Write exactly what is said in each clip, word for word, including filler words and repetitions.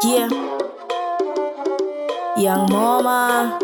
Yeah. Young Mama.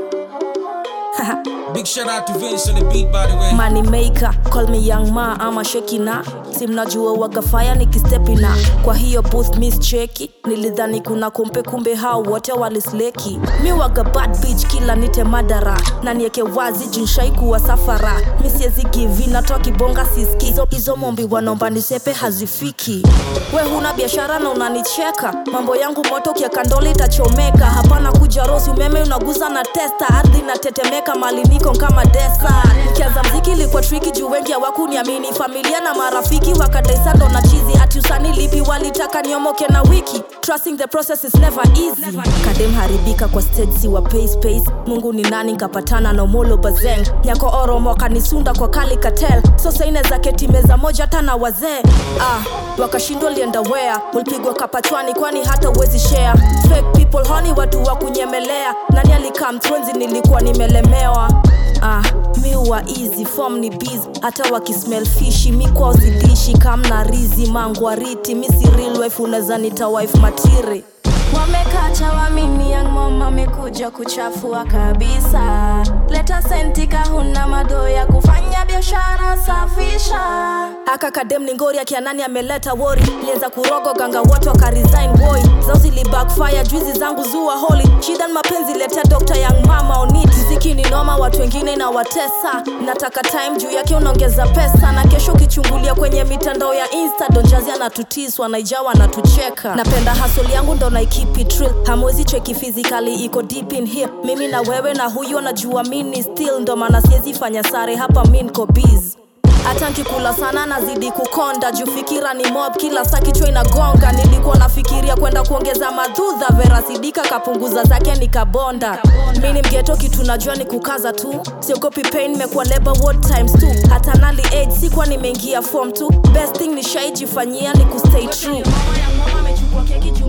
Big shout out to Vince on the beat, by the way. Money maker, call me Young Ma ama Shekina. Si mnajua waga fire nikistepina. Kwa hiyo booth miss cheki. Nilidhani kuna kumpe kumbe hao wote walisleki. Mi waga bad bitch kila nite madara. Na nieke wazi jinshai kuwa safara. Mi siezi give in natoa kibonga siski. Hizo, hizo mombi wanomba nisepe hazifiki. We huna biashara na unanicheka. Mambo yangu moto kia kandoli itachomeka. Hapana kuja rosi umeme unaguza na testa. Ardhi na tetemeka mali niko kama desa. Kianza mziki ilikuwa tricky juu wengi hawakuniamini. Familia na marafiki wakadaisa ndo na chizi. Ati usani lipi walitaka niomoke na wiki. Trusting the process is never easy. Kadem haribika kwa stage si wa pace pace. Mungu ni nani nkapatana na Molo Bazeng. Nyako oromo kanisunda kwa kali katel. So saine zake timeza moja tana wazee. Ah, wakashindwa lienda where. Mulpigwa kapachwani kwani hata uwezi share. Fake people honey watu wa kunyemelea. Nani alikam twenzi nilikuwa nimelemewa. Ah, mi wa easy form ni biz. Hata wakismell fishy mi kwa uzidishi. Kamna rizi mangwariti. Mi si real wife uneza nita wife matiri. Wamekacha wamini Young Mama amekuja kuchafua kabisa. Leta senti kahuna madoya kufanya biashara safisha. Aka kadem ni ngori akia nani ameleta wori. Lienza kurogo ganga watu waka resign boy. Zauzi li backfire juizi zangu zuwa holy. Shidan mapenzi letea Doctor Young Mama on it. Ziki ni noma watu wengine na watesa. Nataka time juu yake unaongeza pesa. Na kesho kichungulia kwenye mitandao ya Insta. Donjazi anatutiswa na ijawa anatucheka. Napenda hustle yangu ndo na keep it real. Hamwezi cheki physically iko deep in here. Mimi na wewe na huyo najua mini still. Ndo maana siezi fanya sare hapa minko biz. Hata nkikula sana nazidi kukonda. Juu fikira ni mob kila saa kichwa inagonga. Nilikuwa nafikiria kwenda kuongeza madhudha. Vera sidika kapunguza zake nikabonda. Mini mgeto kitu najua ni kukaza tu. Siogopi pain mekuwa labor ward times two. Hata nali age sikuwa nimeingia form two. Best thing nishaijifanyia ni kustay true.